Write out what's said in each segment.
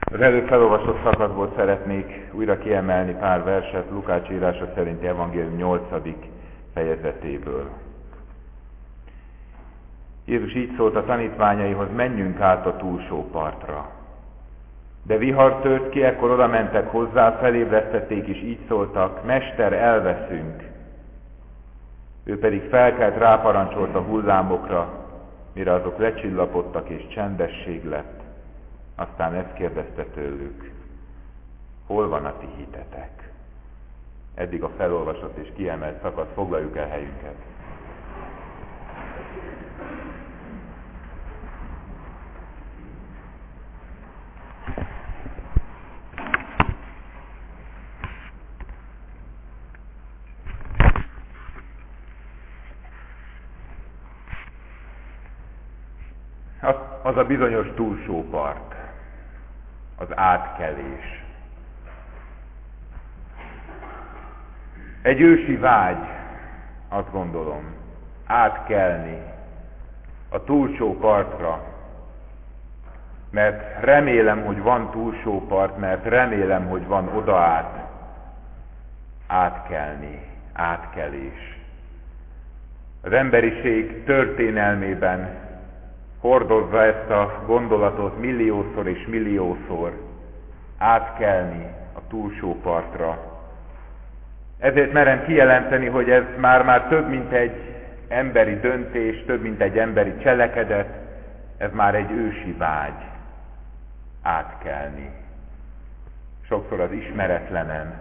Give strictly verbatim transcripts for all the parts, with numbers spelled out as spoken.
Az előbb felolvasott szakaszból szeretnék újra kiemelni pár verset Lukács írása szerinti evangélium nyolcadik fejezetéből. Jézus így szólt a tanítványaihoz: menjünk át a túlsó partra. De vihar tört ki, ekkor oda mentek hozzá, felébresztették, és így szóltak: Mester, elveszünk. Ő pedig felkelt, ráparancsolt a hullámokra, mire azok lecsillapodtak, és csendesség lett. Aztán ezt kérdezte tőlük: hol van a ti hitetek? Eddig a felolvasott és kiemelt szakasz, foglaljuk el helyünket. Az, az a bizonyos túlsó part, az átkelés. Egy ősi vágy, azt gondolom, átkelni a túlsó partra, mert remélem, hogy van túlsó part, mert remélem, hogy van oda át, átkelni, átkelés. Az emberiség történelmében hordozza ezt a gondolatot milliószor és milliószor, átkelni a túlsó partra. Ezért merem kijelenteni, hogy ez már-már több, mint egy emberi döntés, több, mint egy emberi cselekedet, ez már egy ősi vágy, átkelni. Sokszor az ismeretlenen.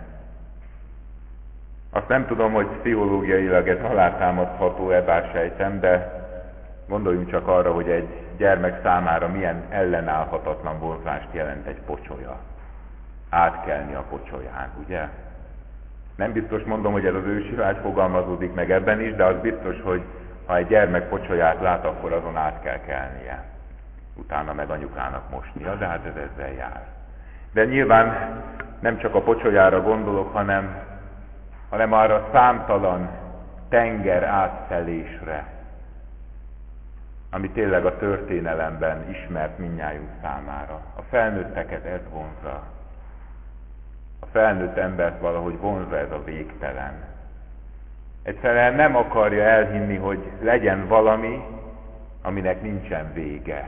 Azt nem tudom, hogy pszichológiailag ez alátámasztható-e, bár sejtem, de gondoljunk csak arra, hogy egy gyermek számára milyen ellenállhatatlan vonzást jelent egy pocsolya. Átkelni a pocsolyán, ugye? Nem biztos mondom, hogy ez az ősi vágy fogalmazódik meg ebben is, de az biztos, hogy ha egy gyermek pocsolyát lát, akkor azon át kell kelnie. Utána meg anyukának mosnia, de hát ez ezzel jár. De nyilván nem csak a pocsolyára gondolok, hanem, hanem arra számtalan tenger átszelésre, ami tényleg a történelemben ismert mindnyájunk számára. A felnőtteket ez vonzza. A felnőtt embert valahogy vonzza ez a végtelen. Egyszerűen nem akarja elhinni, hogy legyen valami, aminek nincsen vége.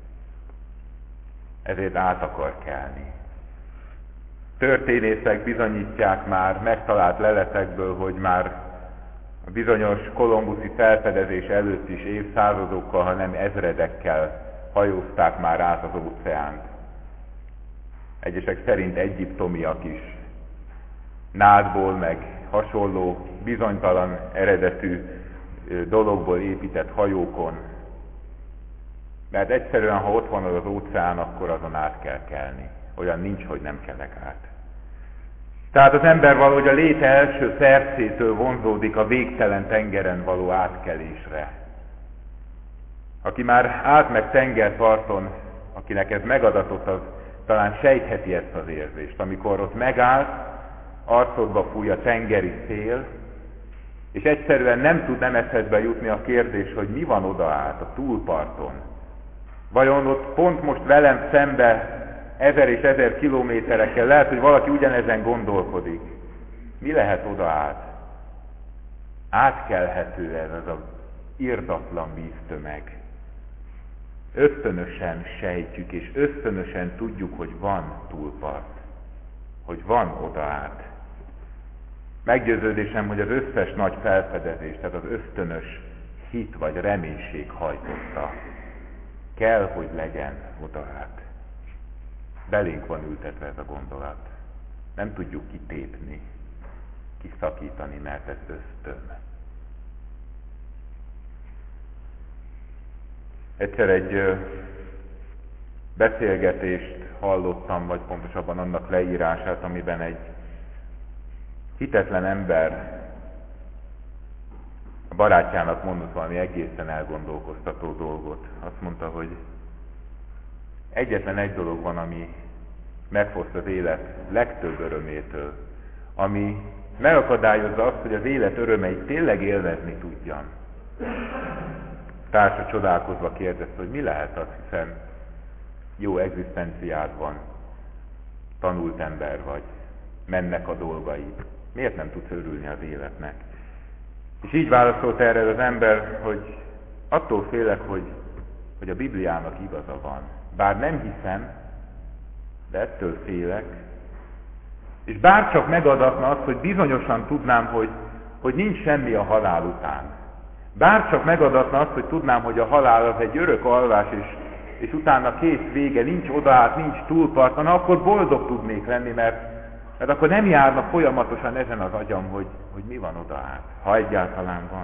Ezért át akar kelni. Történészek bizonyítják már megtalált leletekből, hogy már a bizonyos kolumbuszi felfedezés előtt is évszázadokkal, ha nem ezredekkel hajózták már át az óceánt. Egyesek szerint egyiptomiak is nádból, meg hasonló bizonytalan eredetű dologból épített hajókon. Mert egyszerűen, ha ott van az, az óceán, akkor azon át kell kelni. Olyan nincs, hogy nem kelek át. Tehát az ember valahogy a léte első percétől vonzódik a végtelen tengeren való átkelésre. Aki már átmegy tengerparton, akinek ez megadatott, az talán sejtheti ezt az érzést, amikor ott megállt, arcodba fúj a tengeri szél, és egyszerűen nem tud nem eszedbe jutni a kérdés, hogy mi van oda át, a túlparton. Vajon ott pont most velem szembe ezer és ezer kilométerekkel lehet, hogy valaki ugyanezen gondolkodik. Mi lehet oda át? Átkelhető ez az a irdatlan víztömeg. Ösztönösen sejtjük, és ösztönösen tudjuk, hogy van túlpart, hogy van oda át. Meggyőződésem, hogy az összes nagy felfedezés, tehát az ösztönös hit vagy reménység hajtotta. Kell, hogy legyen oda át. Belénk van ültetve ez a gondolat. Nem tudjuk kitépni, kiszakítani, mert ez ösztön. Egyszer egy ö, beszélgetést hallottam, vagy pontosabban annak leírását, amiben egy hitetlen ember a barátjának mondott valami egészen elgondolkoztató dolgot. Azt mondta, hogy egyetlen egy dolog van, ami megfoszt az élet legtöbb örömétől, ami megakadályozza azt, hogy az élet örömeit tényleg élvezni tudjam. Társa csodálkozva kérdezte, hogy mi lehet az, hiszen jó egzisztenciád van, tanult ember vagy, mennek a dolgaid. Miért nem tudsz örülni az életnek? És így válaszolt erre az ember, hogy attól félek, hogy, hogy a Bibliának igaza van. Bár nem hiszem, de ettől félek. És bárcsak megadatna azt, hogy bizonyosan tudnám, hogy, hogy nincs semmi a halál után. Bárcsak megadatna azt, hogy tudnám, hogy a halál az egy örök alvás, és, és utána kész vége, nincs odaát, nincs túlparton, akkor boldog tudnék lenni, mert, mert akkor nem járna folyamatosan ezen az agyam, hogy, hogy mi van odaát, ha egyáltalán van.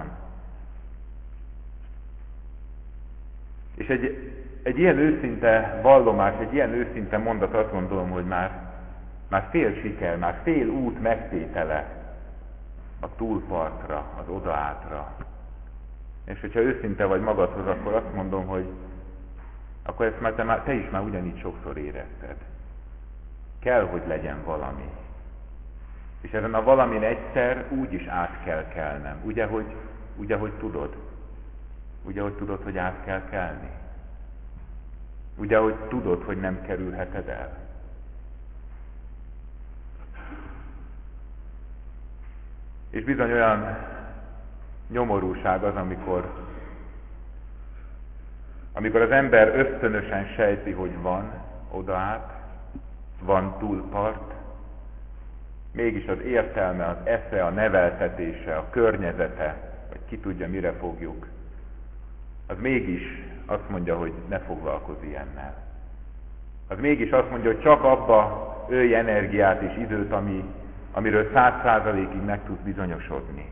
És egy, egy ilyen őszinte vallomás, egy ilyen őszinte mondat, azt gondolom, hogy már, már fél siker, már fél út megtétele a túlpartra, az odaátra. És hogyha őszinte vagy magadhoz, akkor azt mondom, hogy akkor ezt már te, már, te is már ugyanígy sokszor érezted. Kell, hogy legyen valami. És ezen a valamin egyszer úgy is át kell kelnem. Ugye, hogy, ugye, hogy tudod? Ugye, hogy tudod, hogy át kell kelni? Ugye, hogy tudod, hogy nem kerülheted el? És bizony olyan nyomorúság az, amikor, amikor az ember ösztönösen sejti, hogy van odaát, van túlpart, mégis az értelme, az esze, a neveltetése, a környezete, vagy ki tudja, mire fogjuk, az mégis azt mondja, hogy ne foglalkozz ilyennel. Az mégis azt mondja, hogy csak abba ölj energiát és időt, ami, amiről száz százalékig meg tudsz bizonyosodni.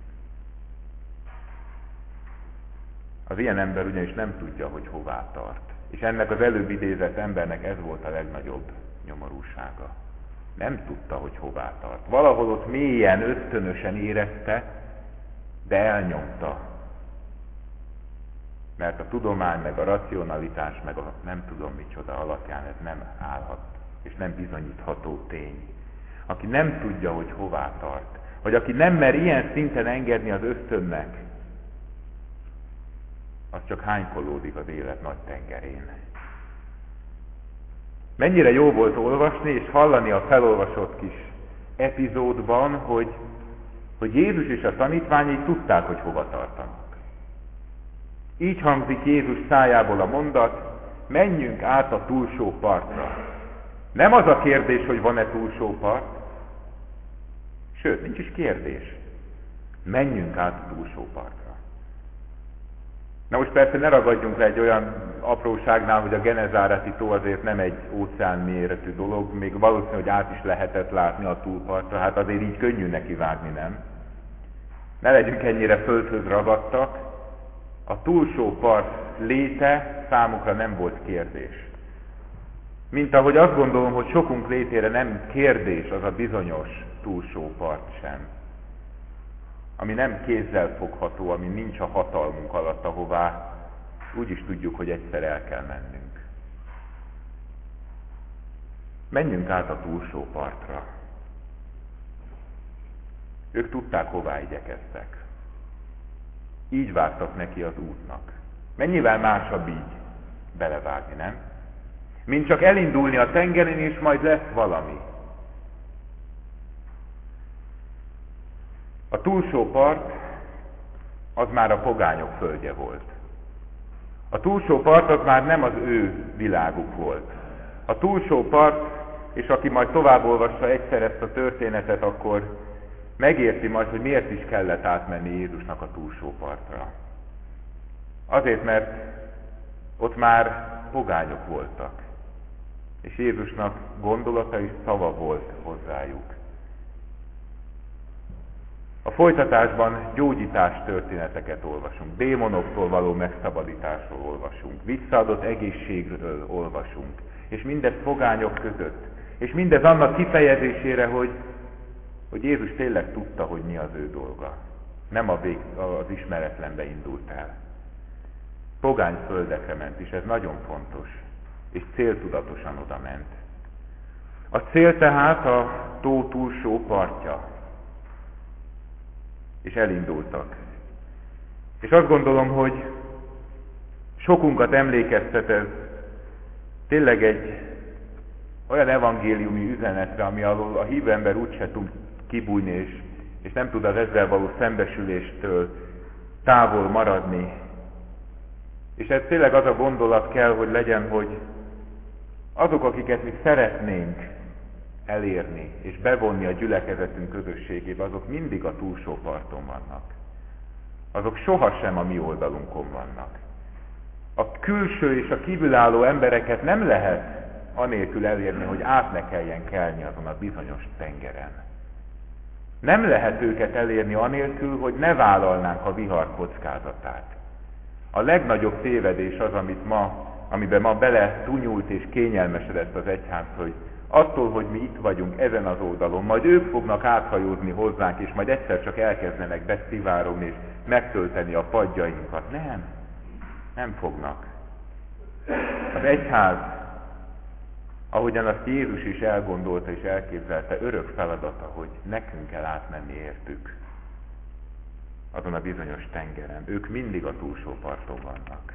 Az ilyen ember ugyanis nem tudja, hogy hová tart. És ennek az előbb idézett embernek ez volt a legnagyobb nyomorúsága. Nem tudta, hogy hová tart. Valahol ott mélyen, ösztönösen érezte, de elnyomta. Mert a tudomány, meg a racionalitás, meg a nem tudom micsoda alapján ez nem állhat, és nem bizonyítható tény. Aki nem tudja, hogy hová tart, vagy aki nem mer ilyen szinten engedni az ösztönnek, az csak hánykolódik az élet nagy tengerén. Mennyire jó volt olvasni és hallani a felolvasott kis epizódban, hogy, hogy Jézus és a tanítványai tudták, hogy hova tartanak. Így hangzik Jézus szájából a mondat, menjünk át a túlsó partra. Nem az a kérdés, hogy van-e túlsó part, sőt, nincs is kérdés. Menjünk át a túlsó partra. Na most persze ne ragadjunk le egy olyan apróságnál, hogy a Genezáreti tó azért nem egy óceán méretű dolog, még valószínű, hogy át is lehetett látni a túlpartra, hát azért így könnyű neki vágni, nem? Ne legyünk ennyire földhöz ragadtak, a túlsó part léte számukra nem volt kérdés. Mint ahogy azt gondolom, hogy sokunk létére nem kérdés az a bizonyos túlsó part sem. Ami nem kézzel fogható, ami nincs a hatalmunk alatt, ahová úgy is tudjuk, hogy egyszer el kell mennünk. Menjünk át a túlsó partra. Ők tudták, hová igyekeztek. Így vágtak neki az útnak. Mennyivel másabb így belevágni, nem? Mint csak elindulni a tengeren, és majd lesz valami. A túlsó part az már a pogányok földje volt. A túlsó part az már nem az ő világuk volt. A túlsó part, és aki majd tovább olvassa egyszer ezt a történetet, akkor megérti majd, hogy miért is kellett átmenni Jézusnak a túlsó partra. Azért, mert ott már pogányok voltak, és Jézusnak gondolata és szava volt hozzájuk. A folytatásban gyógyítás történeteket olvasunk, démonoktól való megszabadításról olvasunk, visszaadott egészségről olvasunk, és mindez pogányok között, és mindez annak kifejezésére, hogy, hogy Jézus tényleg tudta, hogy mi az ő dolga. Nem a vég, az ismeretlenbe indult el. Pogány földekre ment, és ez nagyon fontos, és céltudatosan oda ment. A cél tehát a tó túlsó partja. És elindultak. És azt gondolom, hogy sokunkat emlékeztet ez tényleg egy, olyan evangéliumi üzenetre, ami alól a hívő ember úgyse tud kibújni, és, és nem tud az ezzel való szembesüléstől távol maradni. És ez tényleg az a gondolat kell, hogy legyen, hogy azok, akiket mi szeretnénk elérni, és bevonni a gyülekezetünk közösségébe, azok mindig a túlsó parton vannak. Azok sohasem a mi oldalunkon vannak. A külső és a kívülálló embereket nem lehet anélkül elérni, hogy át ne kelljen kelni azon a bizonyos tengeren. Nem lehet őket elérni anélkül, hogy ne vállalnánk a vihar kockázatát. A legnagyobb tévedés az, amit ma, amiben ma bele túnyult és kényelmesedett az egyház, hogy attól, hogy mi itt vagyunk ezen az oldalon, majd ők fognak áthajózni hozzánk, és majd egyszer csak elkezdenek beszivárogni és megtölteni a padjainkat. Nem, nem fognak. Az egyház, ahogyan azt Jézus is elgondolta és elképzelte, örök feladata, hogy nekünk kell átmenni értük azon a bizonyos tengeren. Ők mindig a túlsó parton vannak.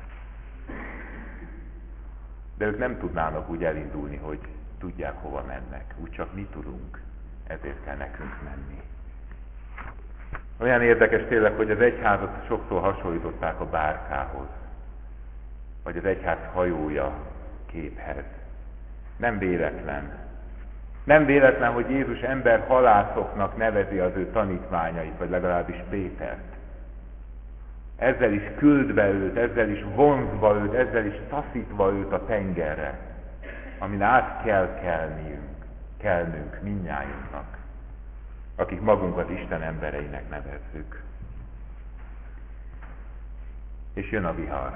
De ők nem tudnának úgy elindulni, hogy tudják, hova mennek. Úgy csak mi tudunk. Ezért kell nekünk menni. Olyan érdekes tényleg, hogy az egyházat sokszor hasonlították a bárkához, vagy az egyház hajója képhez. Nem véletlen. Nem véletlen, hogy Jézus ember halászoknak nevezi az ő tanítványait, vagy legalábbis Pétert. Ezzel is küldve őt, ezzel is vonzva őt, ezzel is taszítva őt a tengerre, amin át kell kelniünk, kelnünk mindnyájunknak, akik magunkat Isten embereinek nevezzük. És jön a vihar.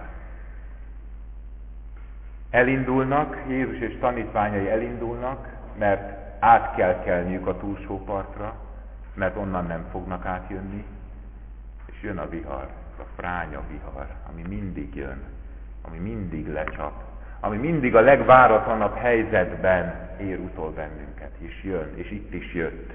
Elindulnak, Jézus és tanítványai elindulnak, mert át kell kelniük a túlsó partra, mert onnan nem fognak átjönni, és jön a vihar, a fránya vihar, ami mindig jön, ami mindig lecsap, ami mindig a legváratlanabb helyzetben ér utol bennünket, és jön, és itt is jött.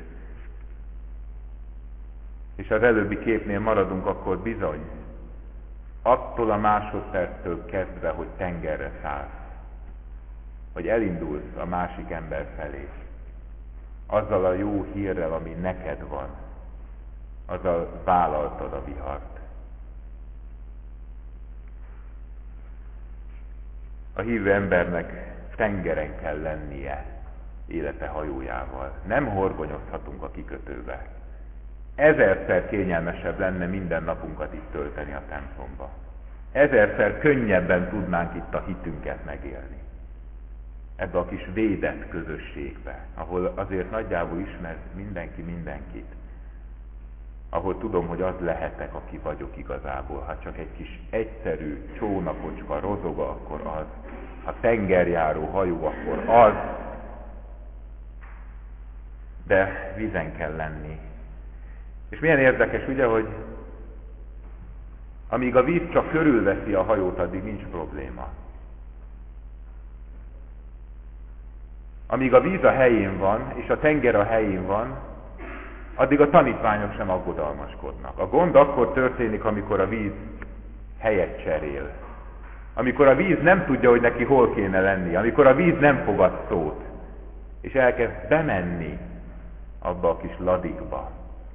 És az előbbi képnél maradunk, akkor bizony, attól a másodperctől kezdve, hogy tengerre szállsz, hogy elindulsz a másik ember felé, azzal a jó hírrel, ami neked van, azzal vállaltad a vihart. A hívő embernek tengeren kell lennie élete hajójával. Nem horgonyozhatunk a kikötőbe. Ezerszer kényelmesebb lenne minden napunkat itt tölteni a templomba. Ezerszer könnyebben tudnánk itt a hitünket megélni. Ebbe a kis védett közösségbe, ahol azért nagyjából ismer mindenki mindenkit. Ahol tudom, hogy az lehetek, aki vagyok igazából. Ha csak egy kis egyszerű csónakocska rozog, akkor az. Ha tengerjáró hajó, akkor az. De vízen kell lenni. És milyen érdekes, ugye, hogy amíg a víz csak körülveszi a hajót, addig nincs probléma. Amíg a víz a helyén van, és a tenger a helyén van, addig a tanítványok sem aggodalmaskodnak. A gond akkor történik, amikor a víz helyet cserél. Amikor a víz nem tudja, hogy neki hol kéne lenni. Amikor a víz nem fogad szót. És elkezd bemenni abba a kis ladikba.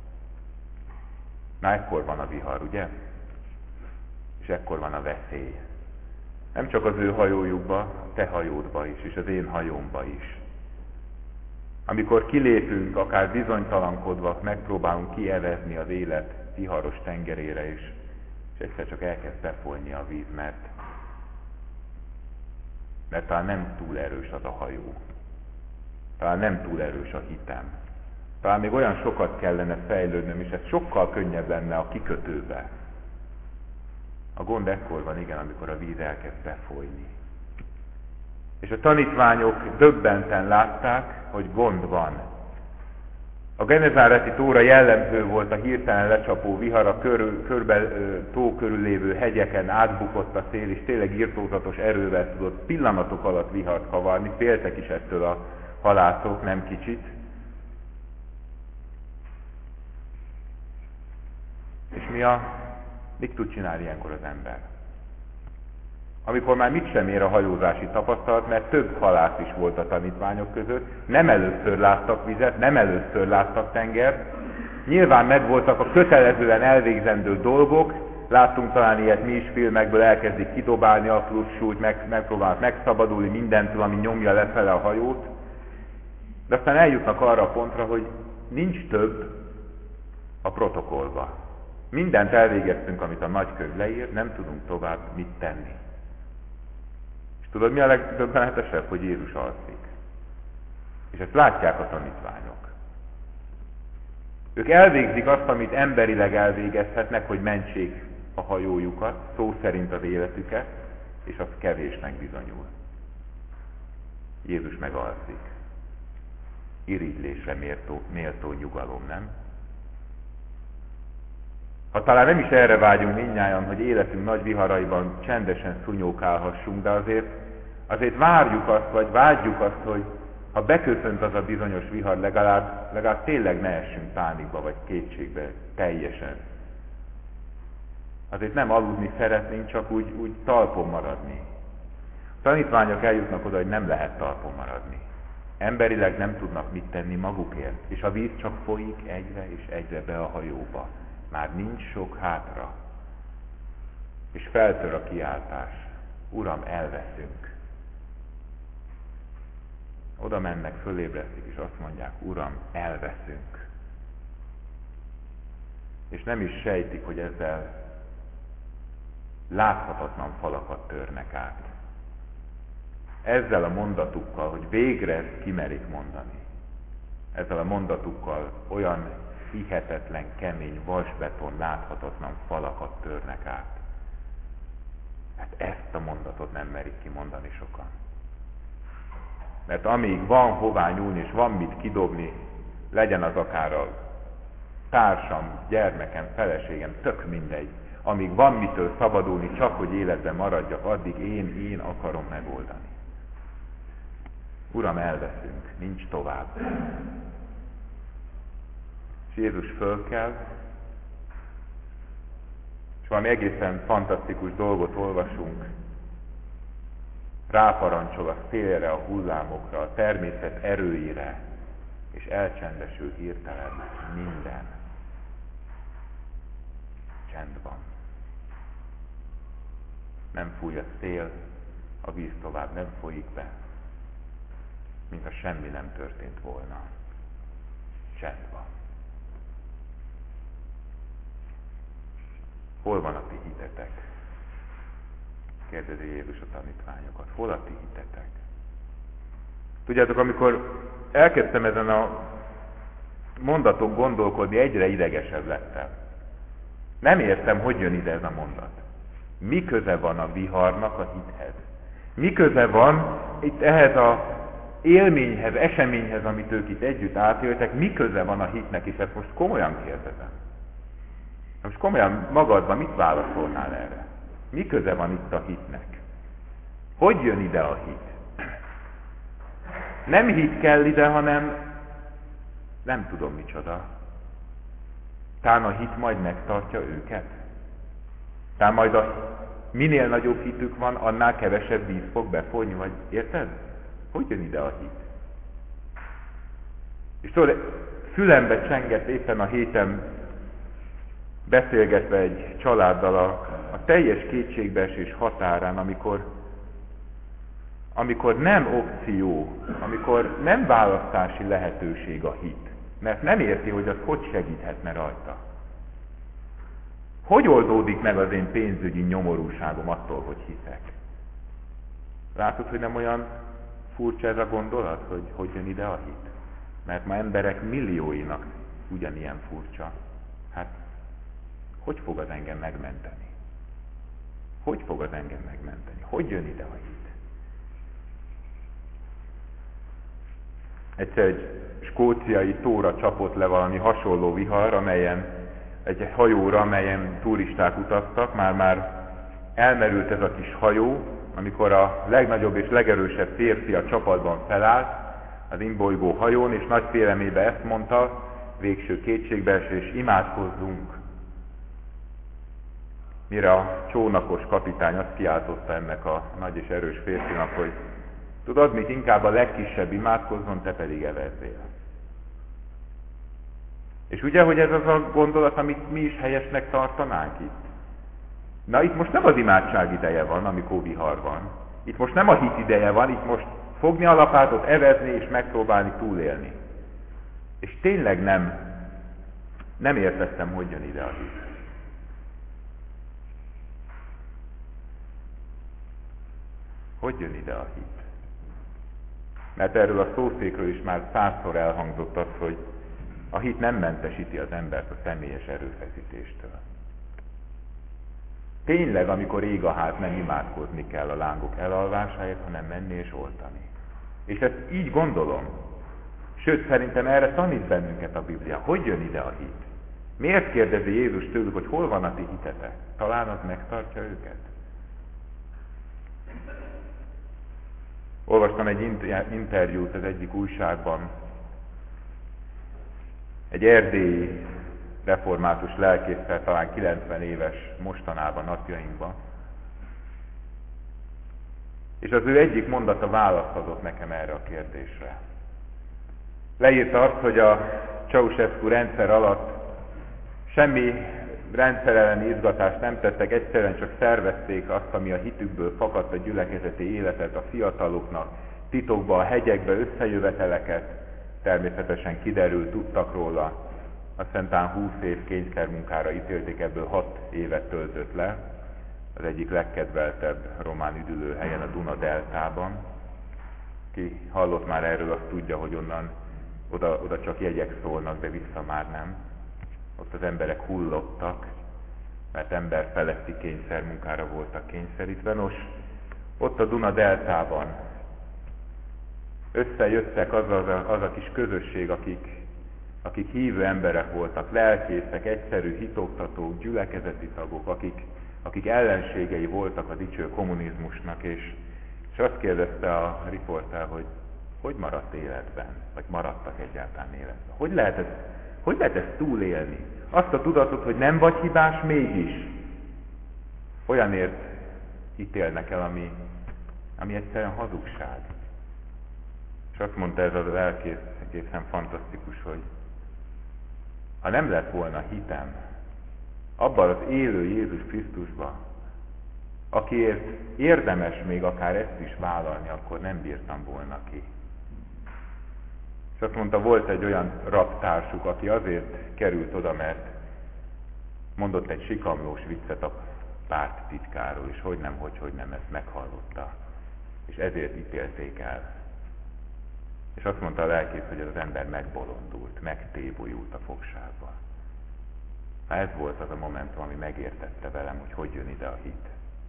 Na, ekkor van a vihar, ugye? És ekkor van a veszély. Nem csak az ő hajójukba, a te hajódba is, és az én hajómba is. Amikor kilépünk, akár bizonytalankodva, megpróbálunk kievezni az élet viharos tengerére is, és egyszer csak elkezd befolyni a víz, mert, mert talán nem túl erős az a hajó. Talán nem túl erős a hitem. Talán még olyan sokat kellene fejlődnöm, és ez sokkal könnyebb lenne a kikötőbe. A gond ekkor van, igen, amikor a víz elkezd befolyni. És a tanítványok döbbenten látták, hogy gond van. A genezáreti tóra jellemző volt a hirtelen lecsapó vihar, a kör, körbe, tó körül lévő hegyeken átbukott a szél, és tényleg irtózatos erővel tudott pillanatok alatt vihart kavarni, féltek is ettől a halászok, nem kicsit. És mi a, mit tud csinálni ilyenkor az ember? amikor már mit sem ér a hajózási tapasztalat, mert több halász is volt a tanítványok között, nem először láttak vizet, nem először láttak tengert, nyilván megvoltak a kötelezően elvégzendő dolgok, láttunk talán ilyet mi is filmekből, elkezdik kidobálni a plusz súlyt, meg, megpróbálnak megszabadulni mindentől, ami nyomja lefele a hajót, de aztán eljutnak arra a pontra, hogy nincs több a protokollba. Mindent elvégeztünk, amit a nagykönyv leír, nem tudunk tovább mit tenni. És tudod, mi a legdöbbenetesebb? Hogy Jézus alszik. És ezt látják a tanítványok. Ők elvégzik azt, amit emberileg elvégezhetnek, hogy mentsék a hajójukat, szó szerint az életüket, és az kevésnek bizonyul. Jézus megalszik. Irigylésre méltó, méltó nyugalom, nem? Ha talán nem is erre vágyunk mindnyájan, hogy életünk nagy viharaiban csendesen szunyókálhassunk, de azért, azért várjuk azt, vagy vágyjuk azt, hogy ha beköszönt az a bizonyos vihar, legalább, legalább tényleg ne essünk pánikba, vagy kétségbe teljesen. Azért nem aludni szeretnénk, csak úgy, úgy talpon maradni. A tanítványok eljutnak oda, hogy nem lehet talpon maradni. Emberileg nem tudnak mit tenni magukért, és a víz csak folyik egyre és egyre be a hajóba. Már nincs sok hátra. És feltör a kiáltás. Uram, elveszünk. Oda mennek, fölébresztik, és azt mondják, Uram, elveszünk. És nem is sejtik, hogy ezzel láthatatlan falakat törnek át. Ezzel a mondatukkal, hogy végre ezt kimerik mondani. Ezzel a mondatukkal olyan hihetetlen, kemény, vasbeton, láthatatlan falakat törnek át. Hát ezt a mondatot nem merik kimondani sokan. Mert amíg van hová nyúlni, és van mit kidobni, legyen az akár a társam, gyermekem, feleségem, tök mindegy. Amíg van mitől szabadulni, csak hogy életben maradjak, addig én, én akarom megoldani. Uram, elveszünk, nincs tovább. És Jézus fölkel, és valami egészen fantasztikus dolgot olvasunk. Ráparancsol a szélre, a hullámokra, a természet erőire, és elcsendesül hirtelen minden. Csend van. Nem fúj a szél, a víz tovább nem folyik be, mintha semmi nem történt volna. Csend van. Hol van a ti hitetek? Kérdezi Jézus a tanítványokat. Hol a ti hitetek? Tudjátok, amikor elkezdtem ezen a mondaton gondolkodni, egyre idegesebb lettem. Nem értem, hogy jön ide ez a mondat. Mi köze van a viharnak a hithez? Mi köze van itt ehhez a élményhez, eseményhez, amit ők itt együtt átéltek, mi köze van a hitnek, és ezt most komolyan kérdezem. Most komolyan magadban mit válaszolnál erre? Mi köze van itt a hitnek? Hogy jön ide a hit? Nem hit kell ide, hanem nem tudom micsoda. Tán a hit majd megtartja őket? Tán majd a minél nagyobb hitük van, annál kevesebb víz fog befolyni, vagy érted? Hogy jön ide a hit? És tudod, fülembe csengett éppen a héten beszélgetve egy családdal a, a teljes kétségbeesés határán, amikor, amikor nem opció, amikor nem választási lehetőség a hit, mert nem érti, hogy az hogy segíthetne rajta. Hogy oldódik meg az én pénzügyi nyomorúságom attól, hogy hiszek? Látod, hogy nem olyan furcsa ez a gondolat, hogy hogy jön ide a hit? Mert ma emberek millióinak ugyanilyen furcsa. Hát, hogy fog az engem megmenteni? Hogy fog az engem megmenteni? Hogy jön ide a hit? Egyszer egy skóciai tóra csapott le valami hasonló vihar, amelyen egy hajóra, amelyen turisták utaztak, már-már elmerült ez a kis hajó, amikor a legnagyobb és legerősebb férfi a csapatban felállt az imbolygó hajón, és nagy félemébe ezt mondta, végső kétségbeesés, imádkozzunk. Mire a csónakos kapitány azt kiáltotta ennek a nagy és erős férfinak, hogy tudod mit, inkább a legkisebb imádkozzon, te pedig evezzél. És ugye, hogy ez az a gondolat, amit mi is helyesnek tartanánk itt? Na, itt most nem az imádság ideje van, amikor vihar van. Itt most nem a hit ideje van, itt most fogni a lapátot, evezni és megpróbálni túlélni. És tényleg nem, nem értettem, hogy jön ide a hit. Hogy jön ide a hit? Mert erről a szószékről is már százszor elhangzott az, hogy a hit nem mentesíti az embert a személyes erőfeszítéstől. Tényleg, amikor ég a ház, nem imádkozni kell a lángok elalvásáért, hanem menni és oltani. És ezt így gondolom. Sőt, szerintem erre tanít bennünket a Biblia. Hogy jön ide a hit? Miért kérdezi Jézus tőlük, hogy hol van a ti hitetek? Talán az megtartja őket? Olvastam egy interjút az egyik újságban. Egy erdélyi református lelkésszel, talán kilencven éves mostanában, napjainkban. És az ő egyik mondata választ adott nekem erre a kérdésre. Leírta azt, hogy a Ceausescu rendszer alatt semmi rendszer elleni izgatást nem tettek, egyszerűen csak szervezték azt, ami a hitükből fakadt, a gyülekezeti életet, a fiataloknak, titokba, a hegyekbe összejöveteleket, természetesen kiderült, tudtak róla, aztán talán húsz év kényszermunkára ítélték, ebből hat évet töltött le, az egyik legkedveltebb román üdülőhelyen, a Duna deltában. Ki hallott már erről, azt tudja, hogy onnan oda, oda csak jegyek szólnak, de vissza már nem. Ott az emberek hullottak, mert ember feletti kényszermunkára voltak kényszerítve. Nos, ott a Duna deltában összejöttek az, az, a, az a kis közösség, akik, akik hívő emberek voltak, lelkészek, egyszerű hitoktatók, gyülekezeti tagok, akik, akik ellenségei voltak a dicső kommunizmusnak, és, és azt kérdezte a riporter, hogy hogy maradt életben, vagy maradtak egyáltalán életben. Hogy lehet ez, hogy lehet ezt túlélni? Azt a tudatot, hogy nem vagy hibás, mégis olyanért ítélnek el, ami, ami egyszerűen hazugság. És azt mondta ez az lelkész, egészen fantasztikus, hogy ha nem lett volna hitem abban az élő Jézus Krisztusban, akiért érdemes még akár ezt is vállalni, akkor nem bírtam volna ki. És azt mondta, volt egy olyan rabtársuk, aki azért került oda, mert mondott egy sikamlós viccet a párt titkáról, és hogy nem, hogy, hogy nem, ezt meghallotta. És ezért ítélték el. És azt mondta a lelkész, hogy az ember megbolondult, megtébolyult a fogságba. Na ez volt az a momentum, ami megértette velem, hogy hogy jön ide a hit.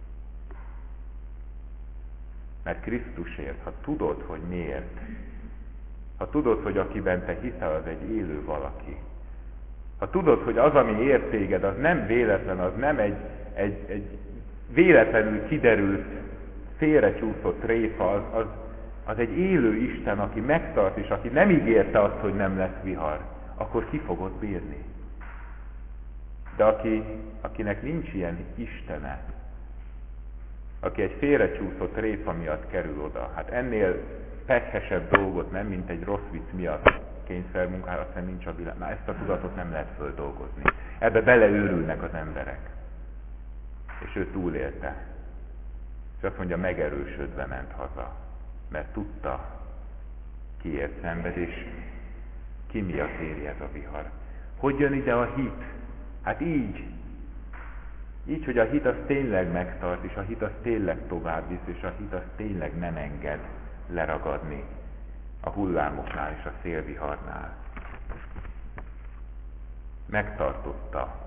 Mert Krisztusért, ha tudod, hogy miért, ha tudod, hogy akiben te hiszel, az egy élő valaki, ha tudod, hogy az, ami ér téged, az nem véletlen, az nem egy, egy, egy véletlenül kiderült, félrecsúszott tréfa, az, az, az egy élő Isten, aki megtart, és aki nem ígérte azt, hogy nem lesz vihar, akkor ki fogod bírni. De aki, akinek nincs ilyen Istene, aki egy félrecsúszott tréfa miatt kerül oda, hát ennél pekesebb dolgot nem, mint egy rossz vicc miatt kényszermunkára, aztán nincs a világ. Már ezt a tudatot nem lehet földolgozni. Ebbe beleőrülnek az emberek. És ő túlélte. És azt mondja, megerősödve ment haza. Mert tudta, kiért szenved, és ki miatt éri ez a vihar. Hogy jön ide a hit? Hát így. Így, hogy a hit az tényleg megtart, és a hit az tényleg tovább visz, és a hit az tényleg nem enged leragadni a hullámoknál és a szélviharnál. Megtartotta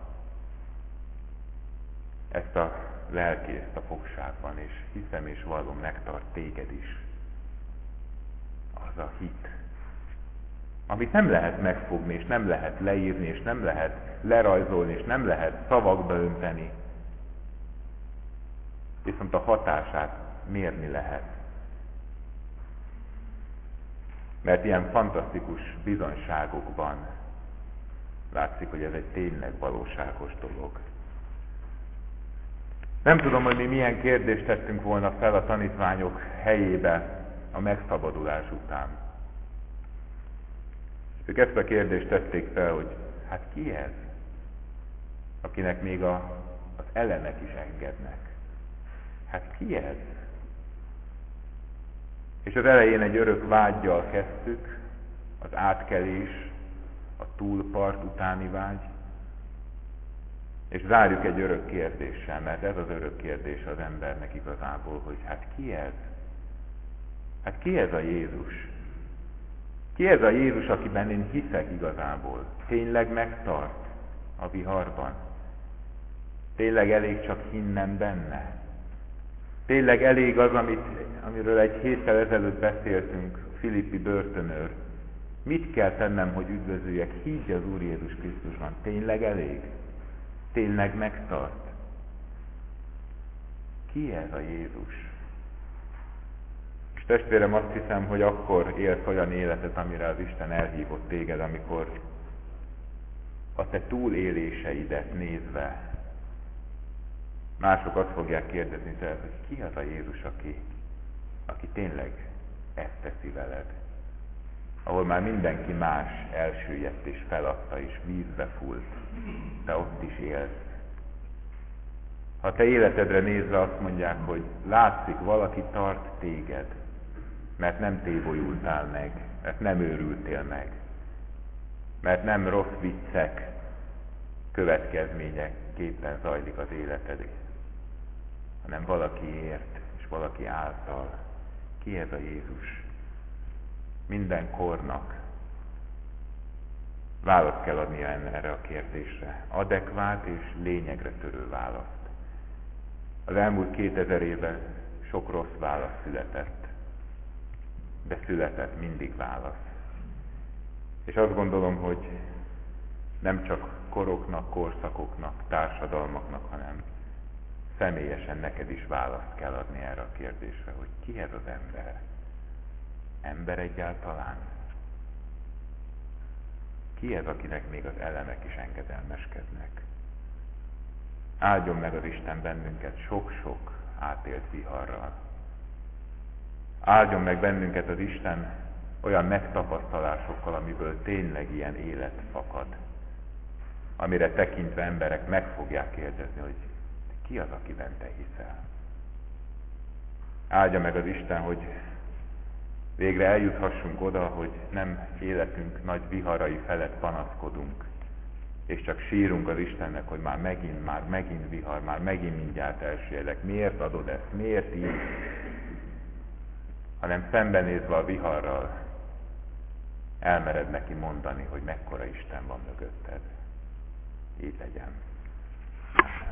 ezt a lelkészt a fogságban, és hiszem és vallom, megtart téged is. Az a hit, amit nem lehet megfogni, és nem lehet leírni, és nem lehet lerajzolni, és nem lehet szavakba önteni. Viszont a hatását mérni lehet. Mert ilyen fantasztikus bizonyságokban látszik, hogy ez egy tényleg valóságos dolog. Nem tudom, hogy mi milyen kérdést tettünk volna fel a tanítványok helyébe a megszabadulás után. Ők ezt a kérdést tették fel, hogy hát ki ez, akinek még a, az elemek is engednek? Hát ki ez? És az elején egy örök vággyal kezdtük, az átkelés, a túlpart utáni vágy, és zárjuk egy örök kérdéssel, mert ez az örök kérdés az embernek igazából, hogy hát ki ez? Hát ki ez a Jézus? Ki ez a Jézus, akiben én hiszek igazából? Tényleg megtart a viharban? Tényleg elég csak hinnem benne? Tényleg elég az, amit, amiről egy héttel ezelőtt beszéltünk, Filippi börtönőr. Mit kell tennem, hogy üdvözüljek? Higgy az Úr Jézus Krisztusban. Tényleg elég? Tényleg megtart? Ki ez a Jézus? És testvérem, azt hiszem, hogy akkor élsz olyan életet, amire az Isten elhívott téged, amikor a te túléléseidet nézve mások azt fogják kérdezni tőled, hogy ki az a Jézus, aki, aki tényleg ezt teszi veled. Ahol már mindenki más elsüllyedt és feladta és vízbe fúlt, te ott is élsz. Ha te életedre nézve azt mondják, hogy látszik, valaki tart téged, mert nem tébolyultál meg, mert nem őrültél meg, mert nem rossz viccek következményeképpen zajlik az életed, hanem valakiért és valaki által. Ki ez a Jézus? Minden kornak választ kell adnia erre a kérdésre. Adekvát és lényegre törő választ. Az elmúlt kétezer évben sok rossz válasz született, de született mindig válasz. És azt gondolom, hogy nem csak koroknak, korszakoknak, társadalmaknak, hanem személyesen neked is választ kell adni erre a kérdésre, hogy ki ez az ember? Ember egyáltalán? Ki ez, akinek még az elemek is engedelmeskednek? Áldjon meg az Isten bennünket sok-sok átélt viharral. Áldjon meg bennünket az Isten olyan megtapasztalásokkal, amiből tényleg ilyen élet fakad. Amire tekintve emberek meg fogják kérdezni, hogy ki az, akiben te hiszel. Áldja meg az Isten, hogy végre eljuthassunk oda, hogy nem életünk nagy viharai felett panaszkodunk, és csak sírunk az Istennek, hogy már megint, már megint vihar, már megint mindjárt elsüllyedek. Miért adod ezt? Miért így? Hanem szembenézve a viharral, elmered neki mondani, hogy mekkora Isten van mögötted. Így legyen.